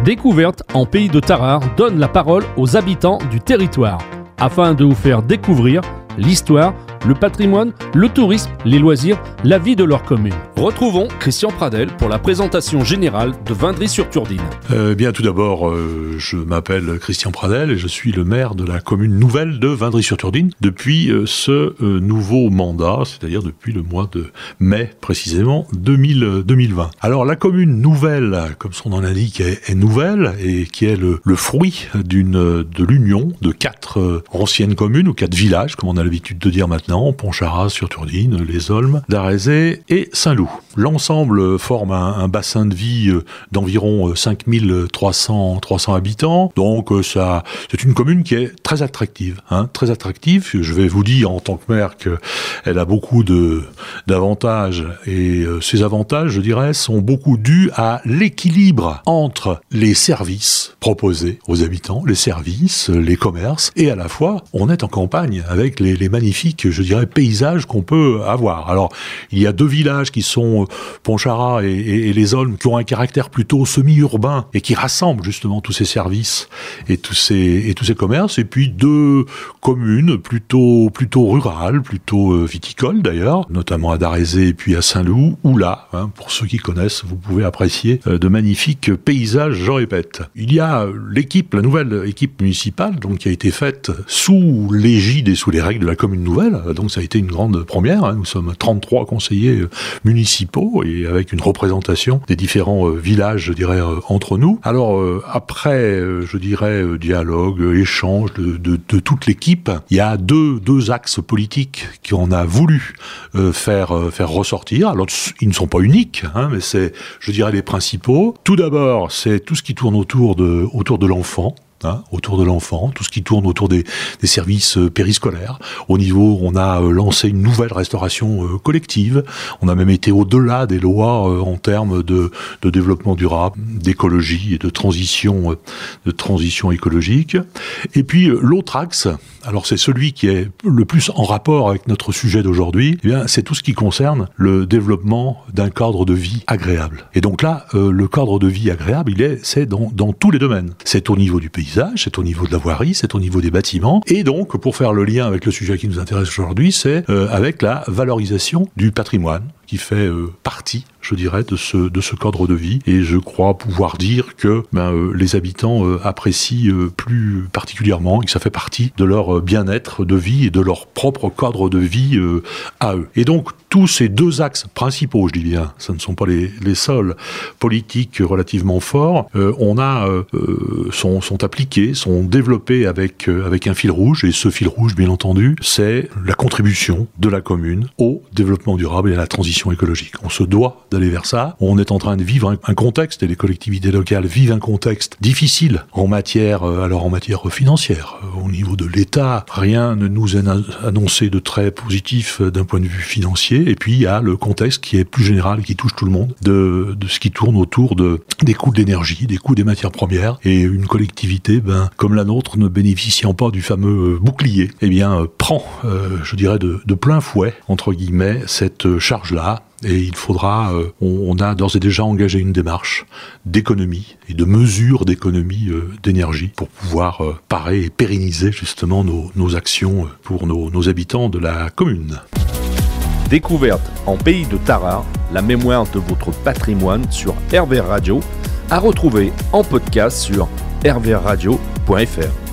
Découverte en pays de Tarare donne la parole aux habitants du territoire, afin de vous faire découvrir l'histoire, le patrimoine, le tourisme, les loisirs, la vie de leur commune. Retrouvons Christian Pradel pour la présentation générale de Vindry-sur-Turdine. Bien tout d'abord, je m'appelle Christian Pradel et je suis le maire de la commune nouvelle de Vindry-sur-Turdine depuis ce nouveau mandat, c'est-à-dire depuis le mois de mai précisément 2020. Alors la commune nouvelle, comme son nom l'indique, est nouvelle et qui est le fruit de l'union de 4 anciennes communes ou 4 villages, comme on a l'habitude de dire maintenant, Pontcharrat-sur-Turdine, Les Olmes, Darezé et Saint-Loup. L'ensemble forme un bassin de vie d'environ 5300 habitants, donc c'est une commune qui est très attractive. Très attractive, je vais vous dire en tant que maire qu'elle a beaucoup d'avantages, et ces avantages, je dirais, sont beaucoup dus à l'équilibre entre les services proposés aux habitants, les services, les commerces, et à la fois, on est en campagne avec les magnifiques, je dirais, paysages qu'on peut avoir. Alors, il y a 2 villages qui sont Pontcharrat et Les Olmes, qui ont un caractère plutôt semi-urbain et qui rassemblent justement tous ces services et tous ces commerces, et puis 2 communes plutôt rurales, plutôt viticoles d'ailleurs, notamment à Darezé et puis à Saint-Loup, où là, pour ceux qui connaissent, vous pouvez apprécier de magnifiques paysages, je répète. Il y a la nouvelle équipe municipale, donc, qui a été faite sous l'égide et sous les règles de la commune nouvelle, donc ça a été une grande première. Nous sommes 33 conseillers municipaux et avec une représentation des différents villages, je dirais, entre nous. Alors après, je dirais, dialogue, échange de toute l'équipe, il y a deux axes politiques qu'on a voulu faire ressortir. Alors ils ne sont pas uniques, mais c'est, je dirais, les principaux. Tout d'abord, c'est tout ce qui tourne autour de l'enfant. Autour de l'enfant, tout ce qui tourne autour des services périscolaires. Au niveau, on a lancé une nouvelle restauration collective. On a même été au-delà des lois en termes de développement durable, d'écologie et de transition écologique. Et puis l'autre axe, alors c'est celui qui est le plus en rapport avec notre sujet d'aujourd'hui, eh bien c'est tout ce qui concerne le développement d'un cadre de vie agréable. Et donc là, le cadre de vie agréable, c'est dans tous les domaines. C'est au niveau du paysage, c'est au niveau de la voirie, c'est au niveau des bâtiments. Et donc, pour faire le lien avec le sujet qui nous intéresse aujourd'hui, c'est avec la valorisation du patrimoine, qui fait partie, je dirais, de ce cadre de vie. Et je crois pouvoir dire que les habitants apprécient plus particulièrement, et que ça fait partie de leur bien-être de vie et de leur propre cadre de vie à eux. Et donc, tous ces 2 axes principaux, je dis bien, ce ne sont pas les seuls politiques relativement forts, sont appliqués, sont développés avec un fil rouge, et ce fil rouge, bien entendu, c'est la contribution de la commune au développement durable et à la transition écologique. On se doit d'aller vers ça. On est en train de vivre un contexte, et les collectivités locales vivent un contexte difficile en matière financière. Au niveau de l'État, rien ne nous est annoncé de très positif d'un point de vue financier. Et puis il y a le contexte qui est plus général, qui touche tout le monde, de ce qui tourne autour des coûts de l'énergie, des coûts des matières premières. Et une collectivité, comme la nôtre, ne bénéficiant pas du fameux bouclier, prend, je dirais, de plein fouet, entre guillemets, cette charge-là. Et il faudra, on a d'ores et déjà engagé une démarche d'économie et de mesure d'économie d'énergie pour pouvoir parer et pérenniser justement nos actions pour nos habitants de la commune. Découverte en pays de Tarare, la mémoire de votre patrimoine sur RVR Radio, à retrouver en podcast sur rvrradio.fr.